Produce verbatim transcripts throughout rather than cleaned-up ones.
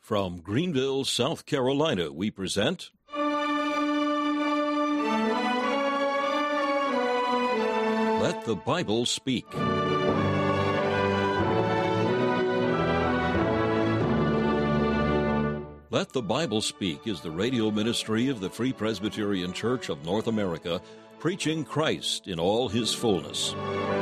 From Greenville, South Carolina, we present Let the Bible Speak. Let the Bible Speak is the radio ministry of the Free Presbyterian Church of North America, preaching Christ in all his fullness.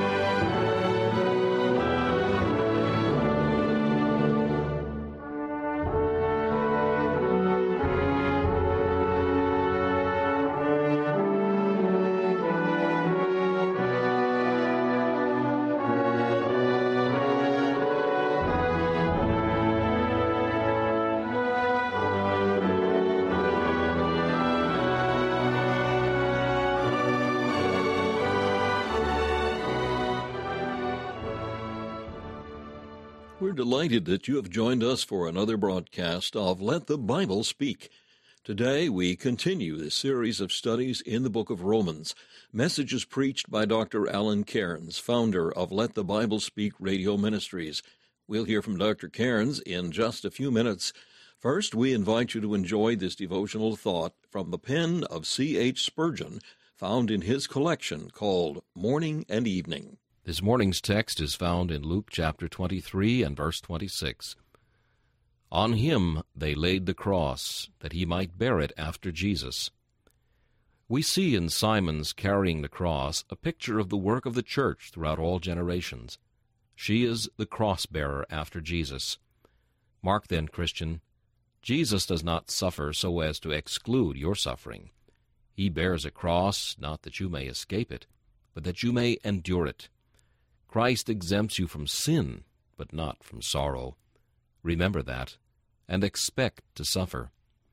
We're delighted that you have joined us for another broadcast of Let the Bible Speak. Today we continue this series of studies in the book of Romans, messages preached by Doctor Alan Cairns, founder of Let the Bible Speak Radio Ministries. We'll hear from Doctor Cairns in just a few minutes. First, we invite you to enjoy this devotional thought from the pen of C H Spurgeon, found in his collection called Morning and Evening. This morning's text is found in Luke chapter twenty-three and verse twenty-six. On him they laid the cross, that he might bear it after Jesus. We see in Simon's carrying the cross a picture of the work of the church throughout all generations. She is the cross-bearer after Jesus. Mark then, Christian, Jesus does not suffer so as to exclude your suffering. He bears a cross, not that you may escape it, but that you may endure it. Christ exempts you from sin, but not from sorrow. Remember that, and expect to suffer.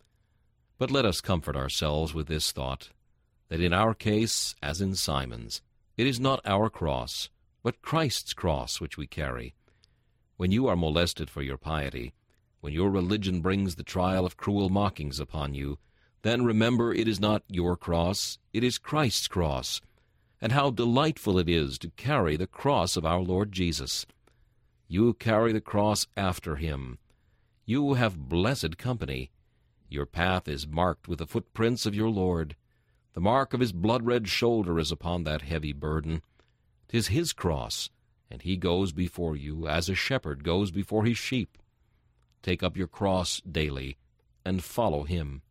But let us comfort ourselves with this thought, that in our case, as in Simon's, it is not our cross, but Christ's cross which we carry. When you are molested for your piety, when your religion brings the trial of cruel mockings upon you, then remember it is not your cross, it is Christ's cross, and how delightful it is to carry the cross of our Lord Jesus. You carry the cross after him. You have blessed company. Your path is marked with the footprints of your Lord. The mark of his blood-red shoulder is upon that heavy burden. 'Tis his cross, and he goes before you as a shepherd goes before his sheep. Take up your cross daily, and follow him.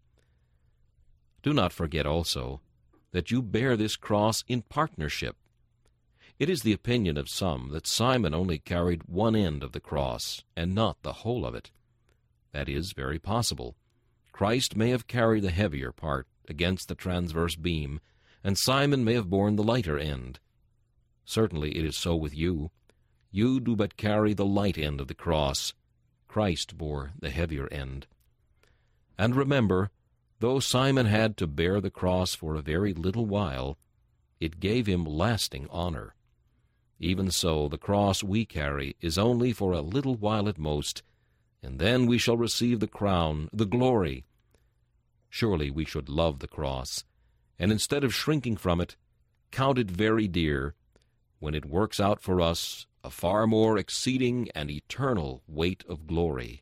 Do not forget also that you bear this cross in partnership. It is the opinion of some that Simon only carried one end of the cross, and not the whole of it. That is very possible. Christ may have carried the heavier part against the transverse beam, and Simon may have borne the lighter end. Certainly it is so with you. You do but carry the light end of the cross. Christ bore the heavier end. And remember, though Simon had to bear the cross for a very little while, it gave him lasting honor. Even so, the cross we carry is only for a little while at most, and then we shall receive the crown, the glory. Surely we should love the cross, and instead of shrinking from it, count it very dear, when it works out for us a far more exceeding and eternal weight of glory.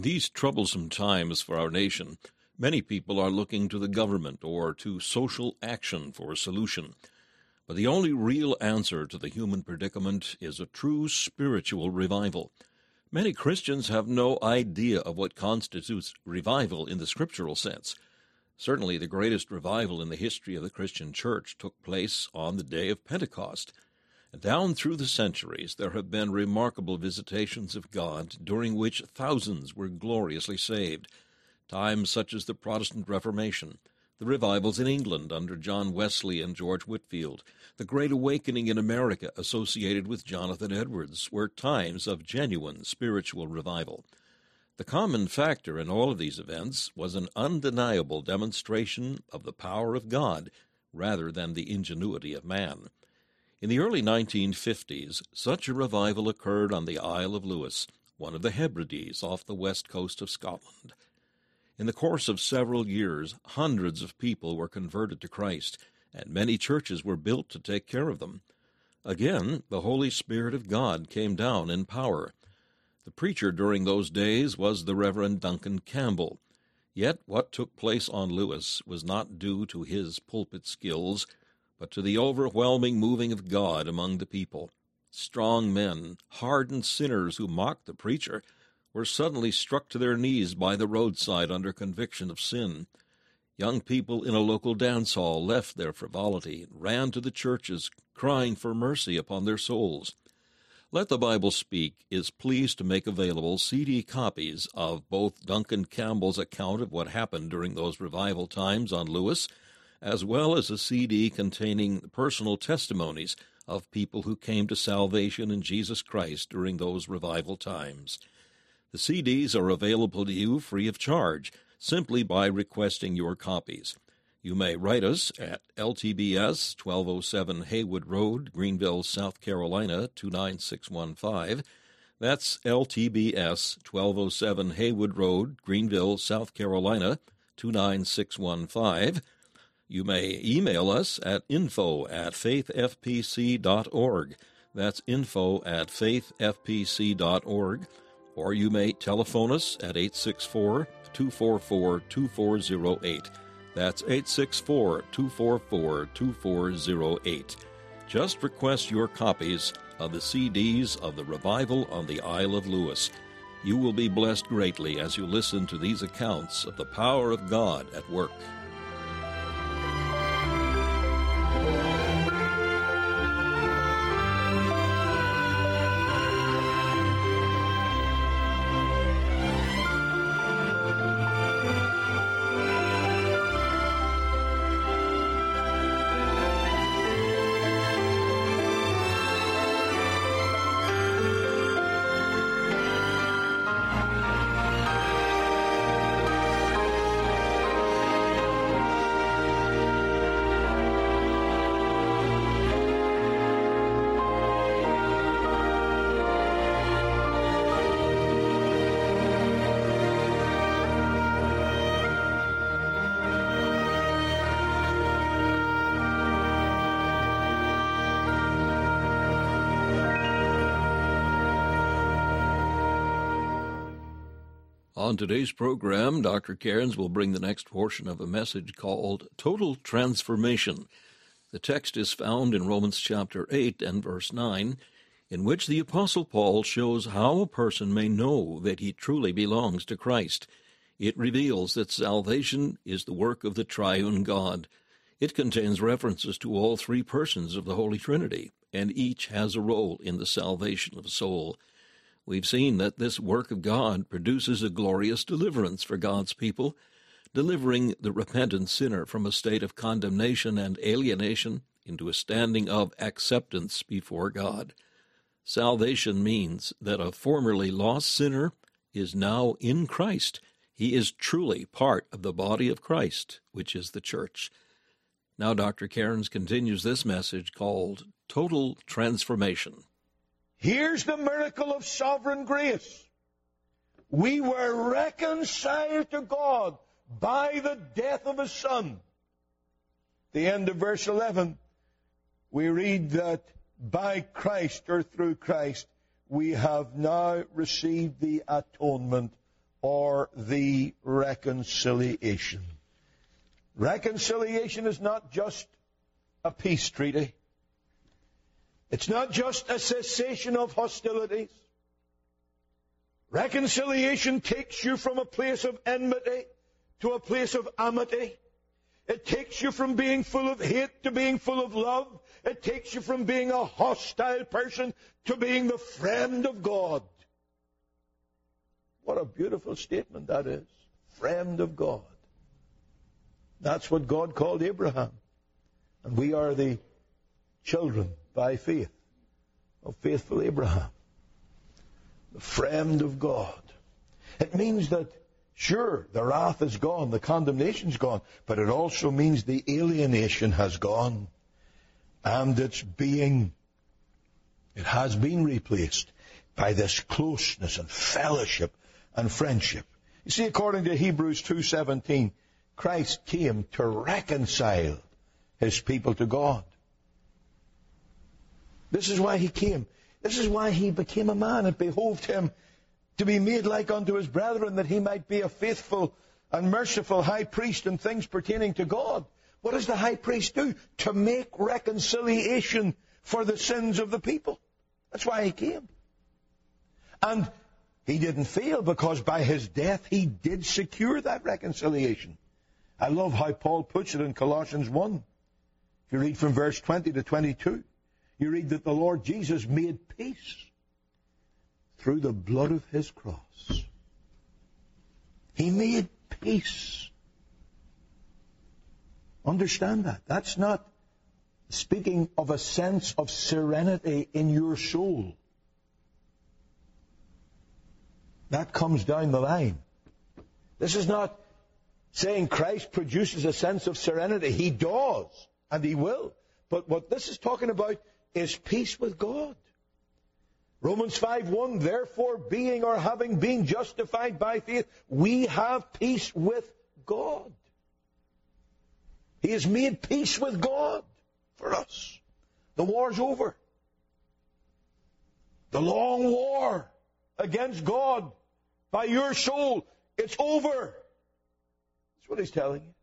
these troublesome times for our nation, many people are looking to the government or to social action for a solution. But the only real answer to the human predicament is a true spiritual revival. Many Christians have no idea of what constitutes revival in the scriptural sense. Certainly the greatest revival in the history of the Christian church took place on the day of Pentecost. Down through the centuries, there have been remarkable visitations of God, during which thousands were gloriously saved. Times such as the Protestant Reformation, the revivals in England under John Wesley and George Whitefield, the Great Awakening in America associated with Jonathan Edwards, were times of genuine spiritual revival. The common factor in all of these events was an undeniable demonstration of the power of God rather than the ingenuity of man. In the early nineteen fifties, such a revival occurred on the Isle of Lewis, one of the Hebrides off the west coast of Scotland. In the course of several years, hundreds of people were converted to Christ, and many churches were built to take care of them. Again, the Holy Spirit of God came down in power. The preacher during those days was the Reverend Duncan Campbell. Yet what took place on Lewis was not due to his pulpit skills, but to the overwhelming moving of God among the people. Strong men, hardened sinners who mocked the preacher, were suddenly struck to their knees by the roadside under conviction of sin. Young people in a local dance hall left their frivolity and ran to the churches, crying for mercy upon their souls. Let the Bible Speak is pleased to make available C D copies of both Duncan Campbell's account of what happened during those revival times on Lewis, as well as a C D containing personal testimonies of people who came to salvation in Jesus Christ during those revival times. The C Ds are available to you free of charge, simply by requesting your copies. You may write us at L T B S, twelve oh seven Haywood Road, Greenville, South Carolina, two nine six one five. That's L T B S, twelve oh seven Haywood Road, Greenville, South Carolina, two nine six one five. You may email us at info at faith f p c dot org. That's info at faith f p c dot org. Or you may telephone us at eight six four, two four four, two four zero eight. That's eight six four, two four four, two four zero eight. Just request your copies of the C Ds of the Revival on the Isle of Lewis. You will be blessed greatly as you listen to these accounts of the power of God at work. On today's program, Doctor Cairns will bring the next portion of a message called Total Transformation. The text is found in Romans chapter eight and verse nine, in which the Apostle Paul shows how a person may know that he truly belongs to Christ. It reveals that salvation is the work of the triune God. It contains references to all three persons of the Holy Trinity, and each has a role in the salvation of a soul. We've seen that this work of God produces a glorious deliverance for God's people, delivering the repentant sinner from a state of condemnation and alienation into a standing of acceptance before God. Salvation means that a formerly lost sinner is now in Christ. He is truly part of the body of Christ, which is the church. Now Doctor Cairns continues this message called Total Transformation. Here's the miracle of sovereign grace. We were reconciled to God by the death of His Son. The end of verse eleven, we read that by Christ, or through Christ, we have now received the atonement or the reconciliation. Reconciliation is not just a peace treaty. It's not just a cessation of hostilities. Reconciliation takes you from a place of enmity to a place of amity. It takes you from being full of hate to being full of love. It takes you from being a hostile person to being the friend of God. What a beautiful statement that is. Friend of God. That's what God called Abraham. And we are the children by faith of faithful Abraham. The friend of God. It means that, sure, the wrath is gone, the condemnation's gone, but it also means the alienation has gone. And it's being, it has been replaced by this closeness and fellowship and friendship. You see, according to Hebrews two seventeen, Christ came to reconcile his people to God. This is why he came. This is why he became a man. It behoved him to be made like unto his brethren, that he might be a faithful and merciful high priest in things pertaining to God. What does the high priest do? To make reconciliation for the sins of the people. That's why he came. And he didn't fail, because by his death he did secure that reconciliation. I love how Paul puts it in Colossians one. If you read from verse twenty to twenty-two, you read that the Lord Jesus made peace through the blood of his cross. He made peace. Understand that. That's not speaking of a sense of serenity in your soul. That comes down the line. This is not saying Christ produces a sense of serenity. He does, and he will. But what this is talking about is peace with God. Romans five one, therefore, being or having been justified by faith, we have peace with God. He has made peace with God for us. The war's over. The long war against God by your soul, it's over. That's what he's telling you.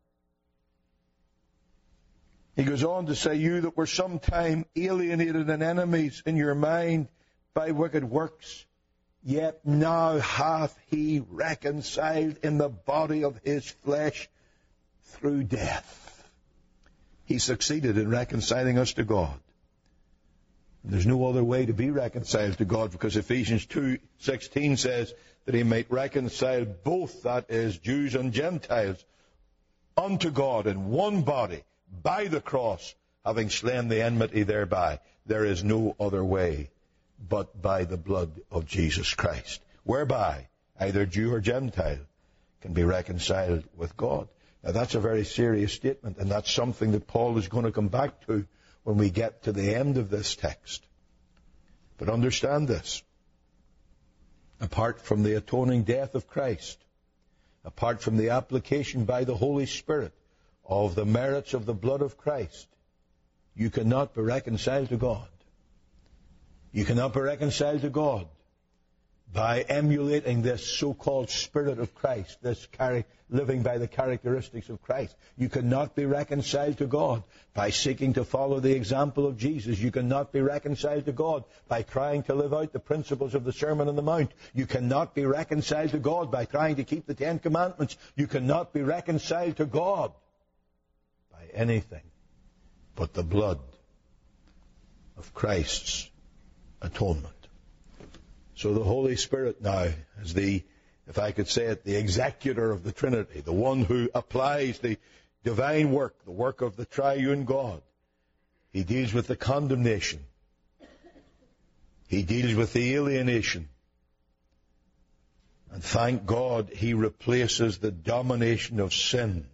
He goes on to say, you that were sometime alienated and enemies in your mind by wicked works, yet now hath he reconciled in the body of his flesh through death. He succeeded in reconciling us to God. There's no other way to be reconciled to God, because Ephesians two sixteen says that he might reconcile both, that is, Jews and Gentiles, unto God in one body by the cross, having slain the enmity thereby. There is no other way but by the blood of Jesus Christ, whereby either Jew or Gentile can be reconciled with God. Now, that's a very serious statement, and that's something that Paul is going to come back to when we get to the end of this text. But understand this. Apart from the atoning death of Christ, apart from the application by the Holy Spirit of the merits of the blood of Christ, you cannot be reconciled to God. You cannot be reconciled to God by emulating this so-called Spirit of Christ, this char- living by the characteristics of Christ. You cannot be reconciled to God by seeking to follow the example of Jesus. You cannot be reconciled to God by trying to live out the principles of the Sermon on the Mount. You cannot be reconciled to God by trying to keep the Ten Commandments. You cannot be reconciled to God by anything but the blood of Christ's atonement. So the Holy Spirit now is the, if I could say it, the executor of the Trinity, the one who applies the divine work, the work of the triune God. He deals with the condemnation. He deals with the alienation. And thank God he replaces the domination of sin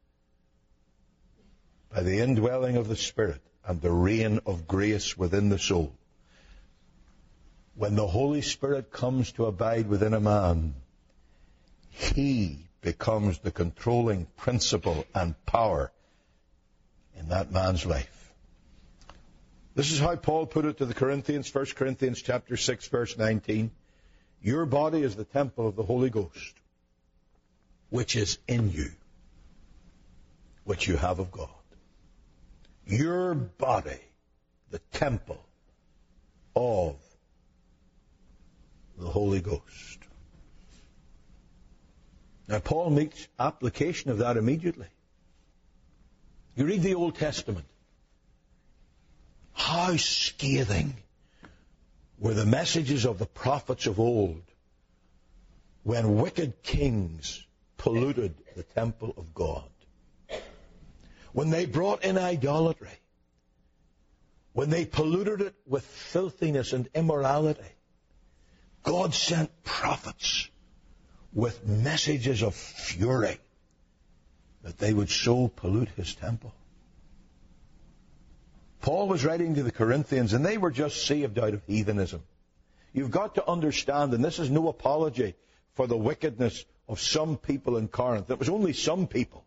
by the indwelling of the Spirit and the reign of grace within the soul. When the Holy Spirit comes to abide within a man, he becomes the controlling principle and power in that man's life. This is how Paul put it to the Corinthians, First Corinthians chapter six, verse nineteen. Your body is the temple of the Holy Ghost, which is in you, which you have of God. Your body, the temple of the Holy Ghost. Now, Paul makes application of that immediately. You read the Old Testament. How scathing were the messages of the prophets of old when wicked kings polluted the temple of God. When they brought in idolatry. When they polluted it with filthiness and immorality. God sent prophets with messages of fury that they would so pollute his temple. Paul was writing to the Corinthians, and they were just saved out of heathenism. You've got to understand, and this is no apology for the wickedness of some people in Corinth. It was only some people,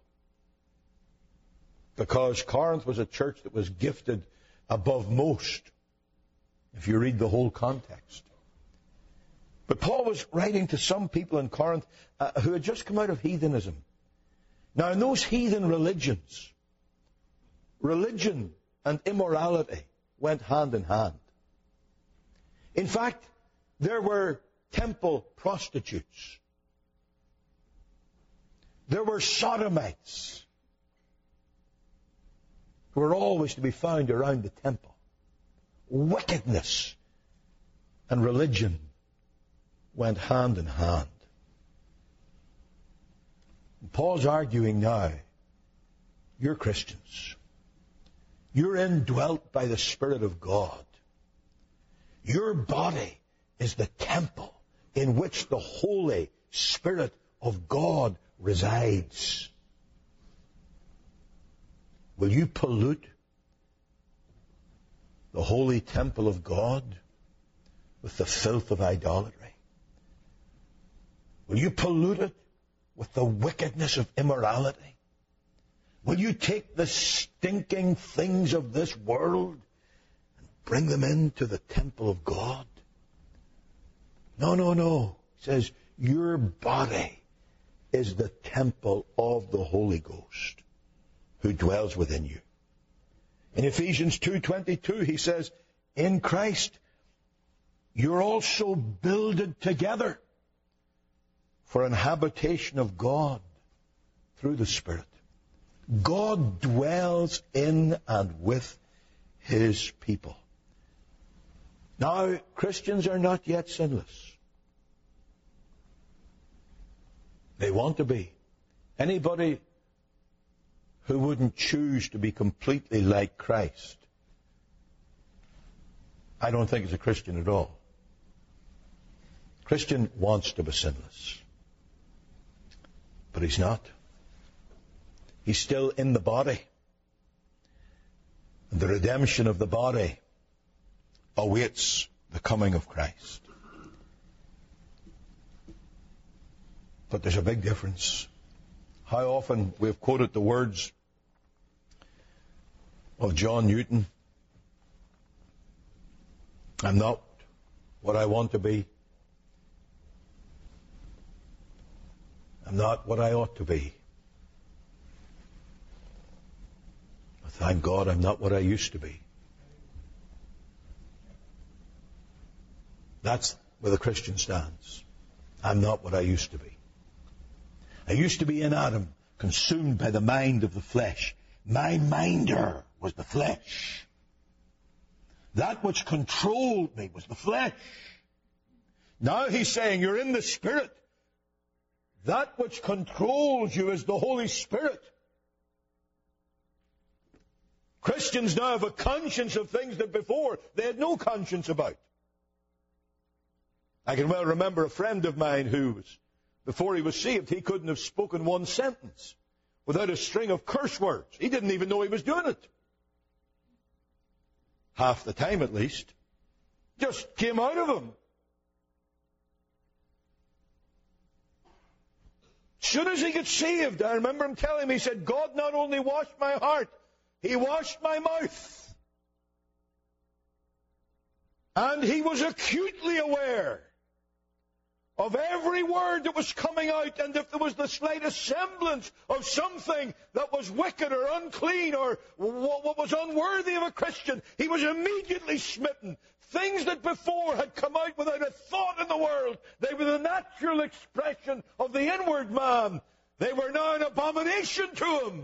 because Corinth was a church that was gifted above most, if you read the whole context. But Paul was writing to some people in Corinth uh, who had just come out of heathenism. Now, in those heathen religions, religion and immorality went hand in hand. In fact, there were temple prostitutes. There were sodomites who were always to be found around the temple. Wickedness and religion went hand in hand. And Paul's arguing now, you're Christians. You're indwelt by the Spirit of God. Your body is the temple in which the Holy Spirit of God resides. Will you pollute the holy temple of God with the filth of idolatry? Will you pollute it with the wickedness of immorality? Will you take the stinking things of this world and bring them into the temple of God? No, no, no. It says, your body is the temple of the Holy Ghost who dwells within you. In Ephesians two twenty-two, he says, in Christ, you're also builded together for an habitation of God through the Spirit. God dwells in and with his people. Now, Christians are not yet sinless. They want to be. Anybody who wouldn't choose to be completely like Christ, I don't think is a Christian at all. Christian wants to be sinless. But he's not. He's still in the body. And the redemption of the body awaits the coming of Christ. But there's a big difference. How often we've quoted the words of John Newton. I'm not what I want to be. I'm not what I ought to be. But thank God I'm not what I used to be. That's where the Christian stands. I'm not what I used to be. I used to be in Adam, consumed by the mind of the flesh. My minder was the flesh. That which controlled me was the flesh. Now he's saying you're in the Spirit. That which controls you is the Holy Spirit. Christians now have a conscience of things that before they had no conscience about. I can well remember a friend of mine who was, before he was saved, he couldn't have spoken one sentence without a string of curse words. He didn't even know he was doing it. Half the time at least. Just came out of him. As soon as he got saved, I remember him telling me, he said, God not only washed my heart, he washed my mouth. And he was acutely aware of every word that was coming out, and if there was the slightest semblance of something that was wicked or unclean or what was unworthy of a Christian, he was immediately smitten. Things that before had come out without a thought in the world, they were the natural expression of the inward man. They were now an abomination to him.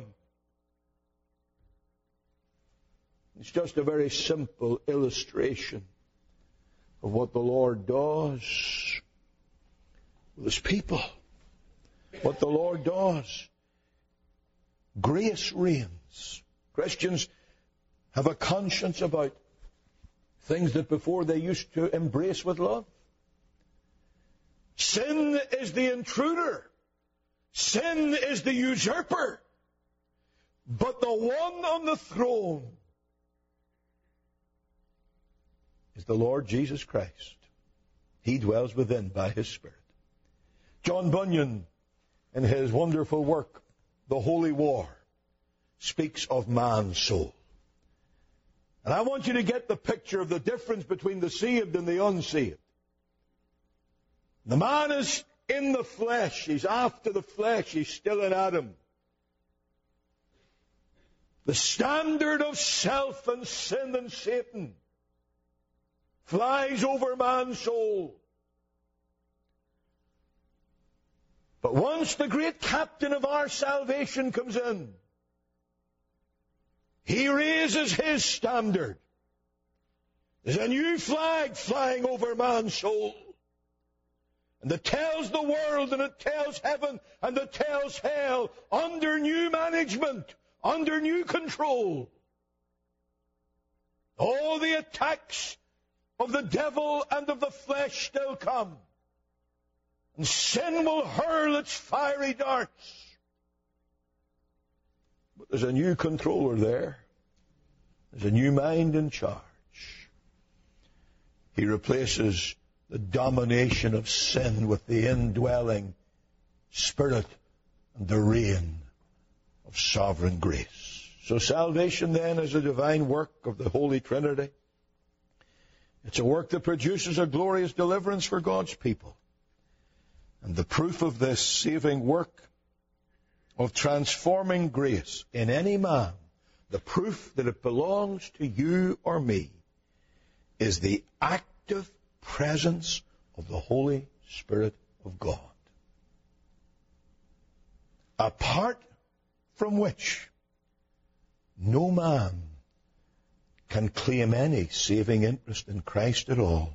It's just a very simple illustration of what the Lord does with His people. What the Lord does. Grace reigns. Christians have a conscience about things that before they used to embrace with love. Sin is the intruder. Sin is the usurper. But the one on the throne is the Lord Jesus Christ. He dwells within by His Spirit. John Bunyan, in his wonderful work, The Holy War, speaks of man's soul. And I want you to get the picture of the difference between the saved and the unsaved. The man is in the flesh. He's after the flesh. He's still in Adam. The standard of self and sin and Satan flies over man's soul. But once the great captain of our salvation comes in, He raises His standard. There's a new flag flying over man's soul. And it tells the world, and it tells heaven, and it tells hell, under new management, under new control. All the attacks of the devil and of the flesh still come. And sin will hurl its fiery darts. But there's a new controller there. There's a new mind in charge. He replaces the domination of sin with the indwelling Spirit and the reign of sovereign grace. So salvation then is a divine work of the Holy Trinity. It's a work that produces a glorious deliverance for God's people. And the proof of this saving work of transforming grace in any man, the proof that it belongs to you or me, is the active presence of the Holy Spirit of God. Apart from which no man can claim any saving interest in Christ at all.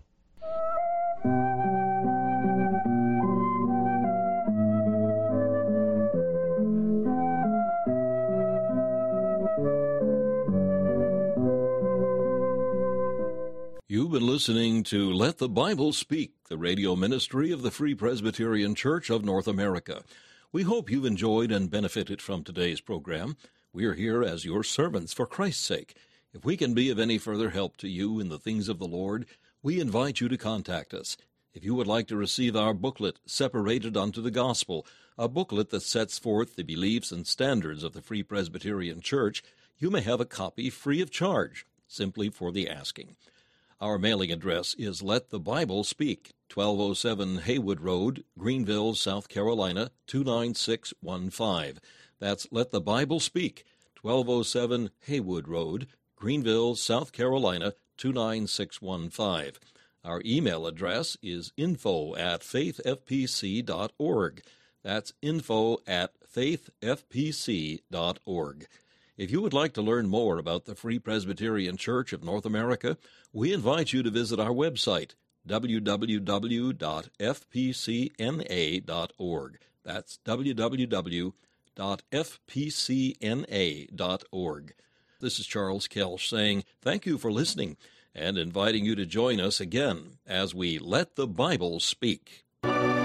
You've been listening to Let the Bible Speak, the radio ministry of the Free Presbyterian Church of North America. We hope you've enjoyed and benefited from today's program. We are here as your servants for Christ's sake. If we can be of any further help to you in the things of the Lord, we invite you to contact us. If you would like to receive our booklet, Separated unto the Gospel, a booklet that sets forth the beliefs and standards of the Free Presbyterian Church, you may have a copy free of charge, simply for the asking. Our mailing address is Let the Bible Speak, twelve oh seven Haywood Road, Greenville, South Carolina, two nine six one five. That's Let the Bible Speak, twelve oh seven Haywood Road, Greenville, South Carolina, two nine six one five. Our email address is info at faith f p c dot org. That's info at faith f p c dot org. If you would like to learn more about the Free Presbyterian Church of North America, we invite you to visit our website, w w w dot f p c n a dot org. That's w w w dot f p c n a dot org. This is Charles Kelsch saying thank you for listening and inviting you to join us again as we Let the Bible Speak.